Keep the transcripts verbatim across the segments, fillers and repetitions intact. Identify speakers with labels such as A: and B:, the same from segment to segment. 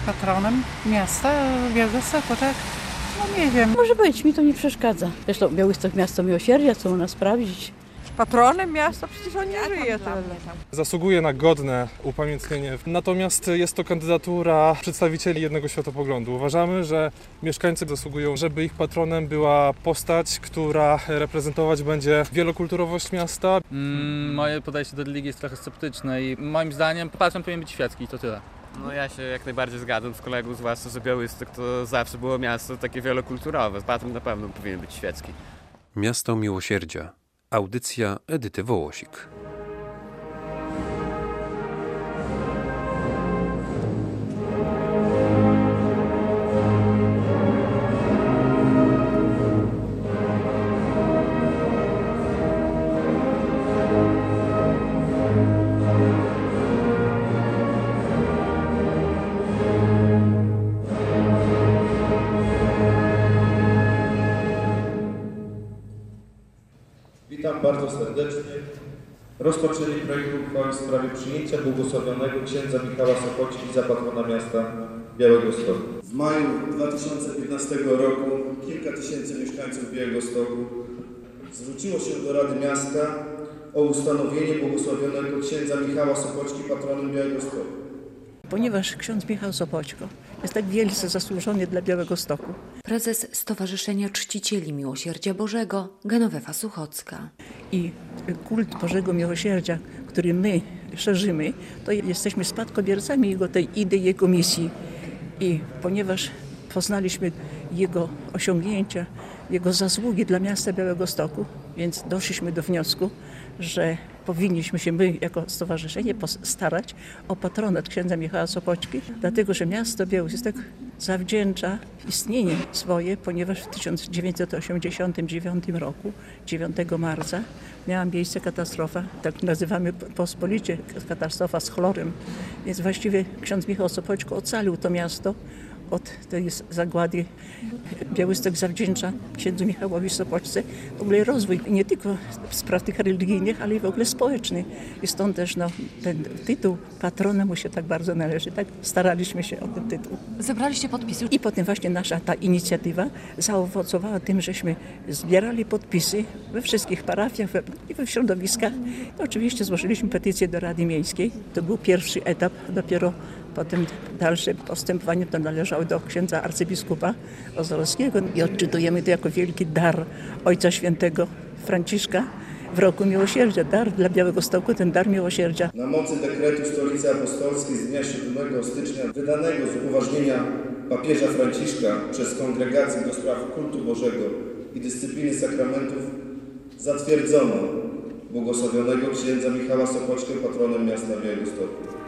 A: patronem miasta Białegostoku, tak? No nie wiem.
B: Może być, mi to nie przeszkadza. Zresztą Białystok miasto miłosierdzia, co u nas sprawdzić.
A: Patronem miasta? Przecież on nie żyje tyle.
C: Zasługuje na godne upamiętnienie. Natomiast jest to kandydatura przedstawicieli jednego światopoglądu. Uważamy, że mieszkańcy zasługują, żeby ich patronem była postać, która reprezentować będzie wielokulturowość miasta.
D: Mm, moje podejście do religii jest trochę sceptyczne i moim zdaniem patron powinien być świecki i to tyle.
E: No ja się jak najbardziej zgadzam z kolegą, zwłaszcza, że Białystok to zawsze było miasto takie wielokulturowe. Patron na pewno powinien być świecki.
F: Miasto miłosierdzia. Audycja Edyty Wołosik.
G: Witam bardzo serdecznie. Rozpoczęli projekt uchwały w sprawie przyjęcia błogosławionego księdza Michała Sopoćki za patrona miasta Białegostoku. W maju dwa tysiące piętnastego roku kilka tysięcy mieszkańców Białegostoku zwróciło się do Rady Miasta o ustanowienie błogosławionego księdza Michała Sopoćki patronem Białegostoku.
B: Ponieważ ksiądz Michał Sopoćko jest tak wielce zasłużony dla Białegostoku.
H: Prezes Stowarzyszenia Czcicieli Miłosierdzia Bożego Genowefa Suchocka.
B: I kult Bożego Miłosierdzia, który my szerzymy, to jesteśmy spadkobiercami jego tej idei, jego misji. I ponieważ poznaliśmy jego osiągnięcia, jego zasługi dla miasta Białegostoku, więc doszliśmy do wniosku, że powinniśmy się my jako stowarzyszenie starać o patronat księdza Michała Sopoćki, dlatego że miasto Białystok zawdzięcza istnienie swoje, ponieważ w tysiąc dziewięćset osiemdziesiątym dziewiątym roku, dziewiątego marca, miała miejsce katastrofa, tak nazywamy pospolicie, katastrofa z chlorem. Więc właściwie ksiądz Michał Sopoćko ocalił to miasto od tej zagłady. Białystok zawdzięcza księdzu Michałowi Sopoćce w ogóle rozwój nie tylko spraw tych religijnych, ale i w ogóle społeczny. I stąd też no, ten tytuł patrona mu się tak bardzo należy. Tak staraliśmy się o ten tytuł.
H: Zebraliście podpisy.
B: I potem właśnie nasza ta inicjatywa zaowocowała tym, żeśmy zbierali podpisy we wszystkich parafiach i we środowiskach. I oczywiście złożyliśmy petycję do Rady Miejskiej. To był pierwszy etap. Dopiero potem dalsze postępowanie to należało do księdza arcybiskupa Ozorowskiego i odczytujemy to jako wielki dar Ojca Świętego Franciszka w roku miłosierdzia. Dar dla Białegostoku, ten dar miłosierdzia.
G: Na mocy dekretu Stolicy Apostolskiej z dnia siódmego stycznia wydanego z uważnienia papieża Franciszka przez Kongregację do Spraw Kultu Bożego i Dyscypliny Sakramentów zatwierdzono błogosławionego księdza Michała Sopoćkę patronem miasta Białegostoku.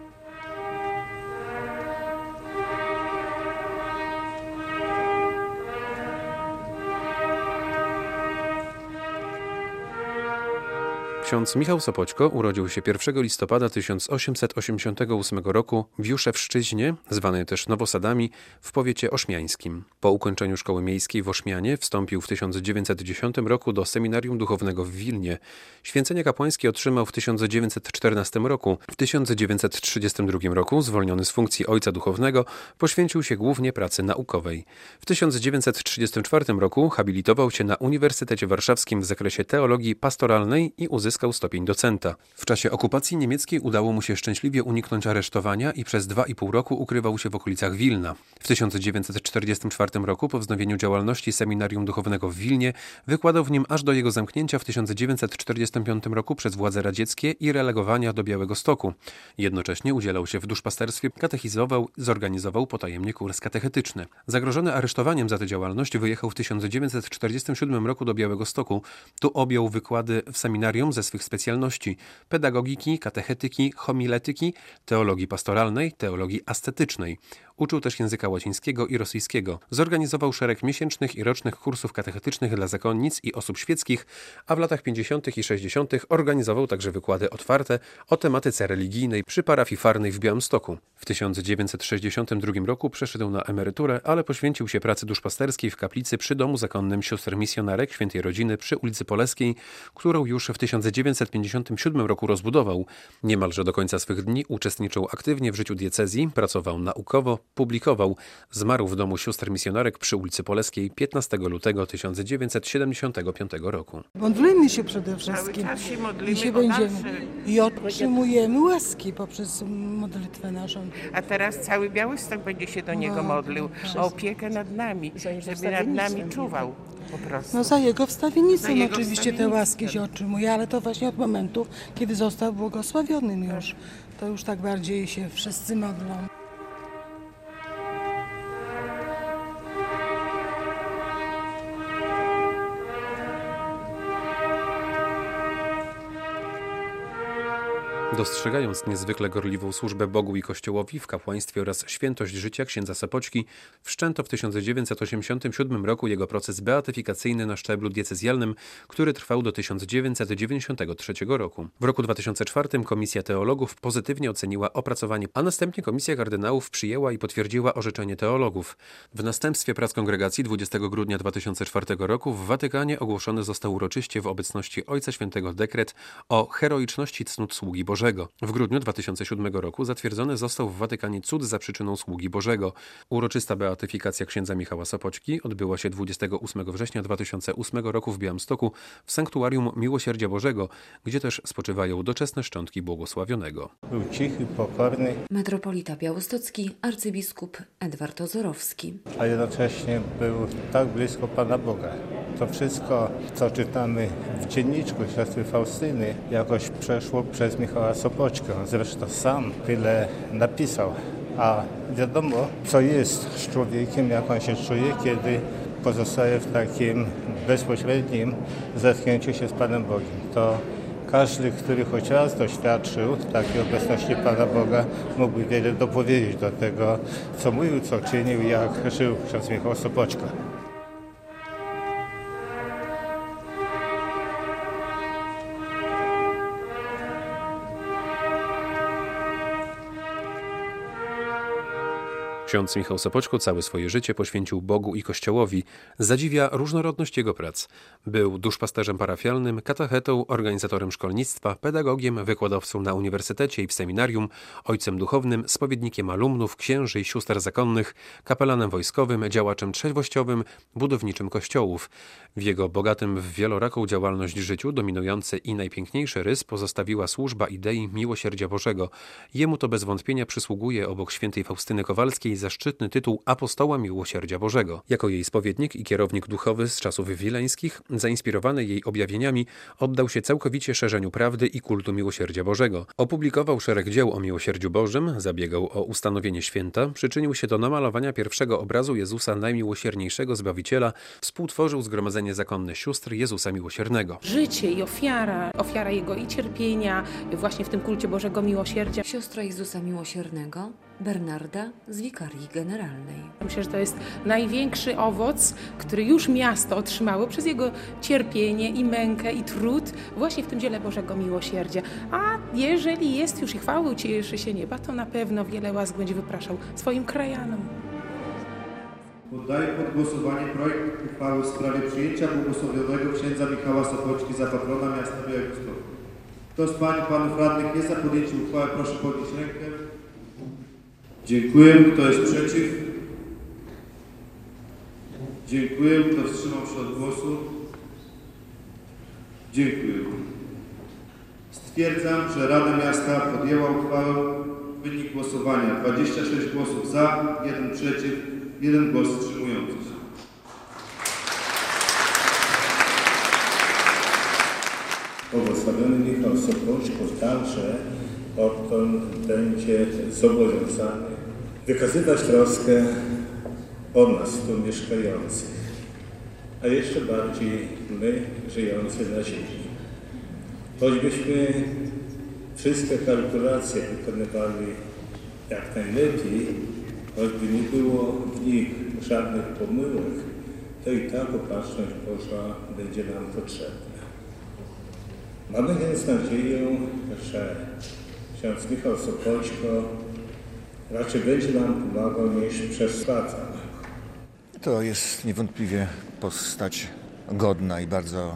F: Ksiądz Michał Sopoćko urodził się pierwszego listopada tysiąc osiemset osiemdziesiątego ósmego roku w Juszewszczyźnie, zwanej też Nowosadami, w powiecie ośmiańskim. Po ukończeniu szkoły miejskiej w Ośmianie wstąpił w tysiąc dziewięćset dziesiątym roku do Seminarium Duchownego w Wilnie. Święcenie kapłańskie otrzymał w tysiąc dziewięćset czternastym roku. W tysiąc dziewięćset trzydziestym drugim roku, zwolniony z funkcji ojca duchownego, poświęcił się głównie pracy naukowej. W tysiąc dziewięćset trzydziestym czwartym roku habilitował się na Uniwersytecie Warszawskim w zakresie teologii pastoralnej i uzyskał stopień docenta. W czasie okupacji niemieckiej udało mu się szczęśliwie uniknąć aresztowania i przez dwa i pół roku ukrywał się w okolicach Wilna. W tysiąc dziewięćset czterdziestym czwartym roku, po wznowieniu działalności Seminarium Duchownego w Wilnie, wykładał w nim aż do jego zamknięcia w tysiąc dziewięćset czterdziestym piątym roku przez władze radzieckie i relegowania do Białegostoku. Jednocześnie udzielał się w duszpasterstwie, katechizował, zorganizował potajemnie kurs katechetyczny. Zagrożony aresztowaniem za tę działalność wyjechał w tysiąc dziewięćset czterdziestym siódmym roku do Białegostoku. Tu objął wykłady w seminarium ze swych specjalności: pedagogiki, katechetyki, homiletyki, teologii pastoralnej, teologii ascetycznej. Uczył też języka łacińskiego i rosyjskiego. Zorganizował szereg miesięcznych i rocznych kursów katechetycznych dla zakonnic i osób świeckich, a w latach pięćdziesiątych i sześćdziesiątych organizował także wykłady otwarte o tematyce religijnej przy parafii Farnej w Białymstoku. W tysiąc dziewięćset sześćdziesiątym drugim roku przeszedł na emeryturę, ale poświęcił się pracy duszpasterskiej w kaplicy przy Domu Zakonnym Sióstr Misjonarek Świętej Rodziny przy ulicy Poleskiej, którą już w tysiąc dziewięćset pięćdziesiątym siódmym roku rozbudował. Niemalże do końca swych dni uczestniczył aktywnie w życiu diecezji, pracował naukowo, publikował. Zmarł w domu sióstr misjonarek przy ulicy Poleskiej piętnastego lutego tysiąc dziewięćset siedemdziesiątego piątego roku.
I: Modlimy się przede wszystkim
J: Cały czas się modlimy
I: i się
J: o
I: będziemy
J: dalsze.
I: i otrzymujemy łaski poprzez modlitwę naszą.
J: A teraz cały Białystok będzie się do niego
I: No,
J: modlił o opiekę nad nami, żeby nad nami czuwał po prostu.
I: No za jego wstawiennictwem
J: Za jego
I: oczywiście te
J: wstawiennictwem.
I: łaski się otrzymuje, ale to właśnie od momentu, kiedy został błogosławionym już. To już tak bardziej się wszyscy modlą.
F: Dostrzegając niezwykle gorliwą służbę Bogu i Kościołowi w kapłaństwie oraz świętość życia księdza Sopoćki, wszczęto w tysiąc dziewięćset osiemdziesiątym siódmym roku jego proces beatyfikacyjny na szczeblu diecezjalnym, który trwał do tysiąc dziewięćset dziewięćdziesiątego trzeciego roku. W roku dwa tysiące czwartym Komisja Teologów pozytywnie oceniła opracowanie, a następnie Komisja Kardynałów przyjęła i potwierdziła orzeczenie teologów. W następstwie prac kongregacji dwudziestego grudnia dwa tysiące czwartego roku w Watykanie ogłoszony został uroczyście w obecności Ojca Świętego dekret o heroiczności cnót sługi Bożego. W grudniu dwa tysiące siódmego roku zatwierdzony został w Watykanie cud za przyczyną sługi Bożego. Uroczysta beatyfikacja księdza Michała Sopoćki odbyła się dwudziestego ósmego września dwa tysiące ósmego roku w Białymstoku w Sanktuarium Miłosierdzia Bożego, gdzie też spoczywają doczesne szczątki błogosławionego.
K: Był cichy, pokorny.
H: Metropolita białostocki, arcybiskup Edward Ozorowski.
K: A jednocześnie był tak blisko Pana Boga. To wszystko, co czytamy w dzienniczku siostry Faustyny, jakoś przeszło przez Michała Sopoćkę. Zresztą sam tyle napisał. A wiadomo, co jest z człowiekiem, jak on się czuje, kiedy pozostaje w takim bezpośrednim zetknięciu się z Panem Bogiem. To każdy, który choć raz doświadczył takiej obecności Pana Boga, mógłby wiele dopowiedzieć do tego, co mówił, co czynił, jak żył ksiądz Michał Sopoćka.
F: Ksiądz Michał Sopoćko całe swoje życie poświęcił Bogu i Kościołowi. Zadziwia różnorodność jego prac. Był duszpasterzem parafialnym, katechetą, organizatorem szkolnictwa, pedagogiem, wykładowcą na uniwersytecie i w seminarium, ojcem duchownym, spowiednikiem alumnów, księży i sióstr zakonnych, kapelanem wojskowym, działaczem trzeźwościowym, budowniczym kościołów. W jego bogatym w wieloraką działalność życiu dominujący i najpiękniejszy rys pozostawiła służba idei miłosierdzia Bożego. Jemu to bez wątpienia przysługuje obok świętej Faustyny Kowalskiej zaszczytny tytuł apostoła miłosierdzia Bożego. Jako jej spowiednik i kierownik duchowy z czasów wileńskich, zainspirowany jej objawieniami, oddał się całkowicie szerzeniu prawdy i kultu miłosierdzia Bożego. Opublikował szereg dzieł o miłosierdziu Bożym, zabiegał o ustanowienie święta, przyczynił się do namalowania pierwszego obrazu Jezusa Najmiłosierniejszego Zbawiciela, współtworzył Zgromadzenie Zakonne Sióstr Jezusa Miłosiernego.
L: Życie i ofiara, ofiara Jego i cierpienia właśnie w tym kulcie Bożego Miłosierdzia.
H: Siostra Jezusa Miłosiernego, Bernarda z Wikarii Generalnej.
L: Myślę, że to jest największy owoc, który już miasto otrzymało przez jego cierpienie i mękę i trud właśnie w tym dziele Bożego Miłosierdzia. A jeżeli jest już i chwały cieszy się nieba, to na pewno wiele łask będzie wypraszał swoim krajanom.
G: Poddaję pod głosowanie projekt uchwały w sprawie przyjęcia błogosławionego księdza Michała Sopoćki za patrona miasta Białegostoku. Kto z pań i panów radnych jest za podjęciem uchwały, proszę podnieść rękę. Dziękuję. Kto jest przeciw? Dziękuję. Kto wstrzymał się od głosu? Dziękuję. Stwierdzam, że Rada Miasta podjęła uchwałę. Wynik głosowania dwadzieścia sześć głosów za, jeden przeciw, jeden głos wstrzymujący się.
K: Błogosławiony Michał Sopoćko także odtąd będzie zobowiązany wykazywać troskę o nas tu mieszkających, a jeszcze bardziej my żyjący na ziemi. Choćbyśmy wszystkie kalkulacje wykonywali jak najlepiej, choćby nie było w nich żadnych pomyłek, to i tak opatrzność Boża będzie nam potrzebna. Mamy więc nadzieję, że ksiądz Michał Sopoćko raczej będzie nam pomagał niż przeszkadzał.
M: To jest niewątpliwie postać godna i bardzo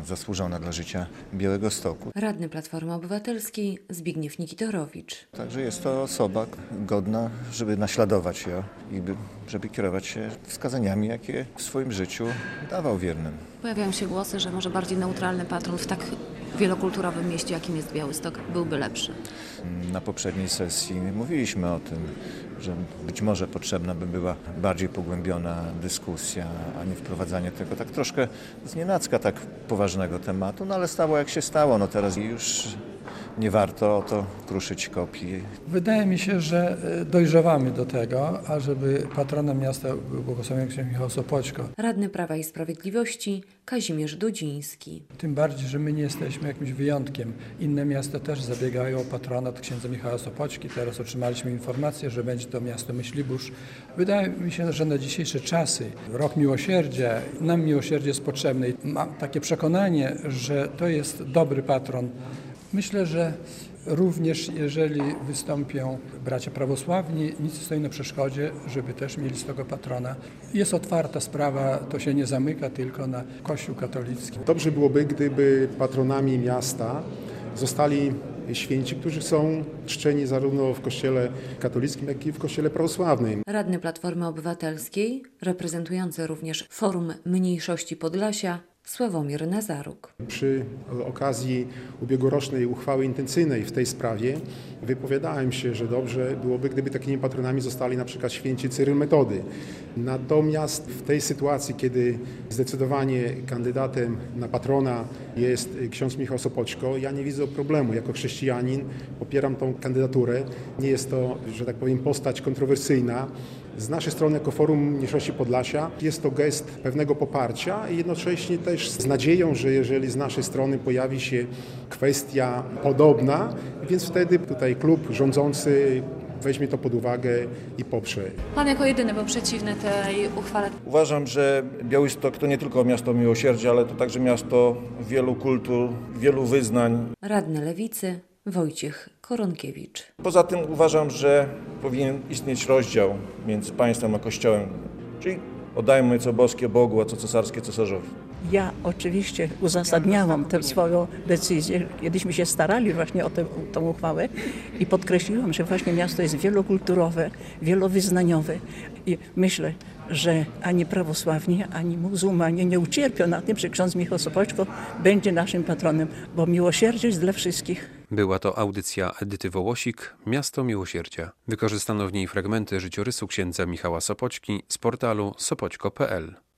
M: zasłużona dla życia Białegostoku.
H: Radny Platformy Obywatelskiej Zbigniew Nikitorowicz.
M: Także jest to osoba godna, żeby naśladować ją i żeby kierować się wskazaniami, jakie w swoim życiu dawał wiernym.
N: Pojawiają się głosy, że może bardziej neutralny patron w tak wielokulturowym mieście, jakim jest Białystok, byłby lepszy.
M: Na poprzedniej sesji mówiliśmy o tym, że być może potrzebna by była bardziej pogłębiona dyskusja, a nie wprowadzanie tego tak troszkę znienacka tak poważnego tematu, no ale stało jak się stało, no teraz już nie warto o to kruszyć kopii.
O: Wydaje mi się, że dojrzewamy do tego, ażeby patronem miasta był błogosławiony ksiądz Michał Sopoćko.
H: Radny Prawa i Sprawiedliwości Kazimierz Dudziński.
O: Tym bardziej, że my nie jesteśmy jakimś wyjątkiem. Inne miasta też zabiegają o patronat księdza Michała Sopoćki. Teraz otrzymaliśmy informację, że będzie to miasto Myślibórz. Wydaje mi się, że na dzisiejsze czasy, rok miłosierdzia, nam miłosierdzie jest potrzebne. Mam takie przekonanie, że to jest dobry patron. Myślę, że również jeżeli wystąpią bracia prawosławni, nic nie stoi na przeszkodzie, żeby też mieli swego patrona. Jest otwarta sprawa, to się nie zamyka tylko na Kościół katolicki.
P: Dobrze byłoby, gdyby patronami miasta zostali święci, którzy są czczeni zarówno w Kościele katolickim, jak i w Kościele prawosławnym.
H: Radny Platformy Obywatelskiej, reprezentujący również Forum Mniejszości Podlasia, Sławomir Nazaruk.
P: Przy okazji ubiegłorocznej uchwały intencyjnej w tej sprawie wypowiadałem się, że dobrze byłoby, gdyby takimi patronami zostali na przykład święci Cyryl Metody. Natomiast w tej sytuacji, kiedy zdecydowanie kandydatem na patrona jest ksiądz Michał Sopoćko, ja nie widzę problemu. Jako chrześcijanin popieram tą kandydaturę. Nie jest to, że tak powiem, postać kontrowersyjna. Z naszej strony jako Forum Mniejszości Podlasia jest to gest pewnego poparcia i jednocześnie też z nadzieją, że jeżeli z naszej strony pojawi się kwestia podobna, więc wtedy tutaj klub rządzący weźmie to pod uwagę i poprze.
N: Pan jako jedyny był przeciwny tej uchwale.
Q: Uważam, że Białystok to nie tylko miasto miłosierdzia, ale to także miasto wielu kultur, wielu wyznań.
H: Radny Lewicy Wojciech Koronkiewicz.
Q: Poza tym uważam, że powinien istnieć rozdział między państwem a Kościołem, czyli oddajmy co boskie Bogu, a co cesarskie cesarzowi.
B: Ja oczywiście uzasadniałam tę swoją decyzję, kiedyśmy się starali właśnie o tę, tę uchwałę i podkreśliłam, że właśnie miasto jest wielokulturowe, wielowyznaniowe i myślę, że ani prawosławni, ani muzułmanie nie ucierpią na tym, że ksiądz Michał Sopoćko będzie naszym patronem, bo miłosierdzie jest dla wszystkich.
F: Była to audycja Edyty Wołosik, Miasto Miłosierdzia. Wykorzystano w niej fragmenty życiorysu księdza Michała Sopoćki z portalu sopoćko kropka pe el.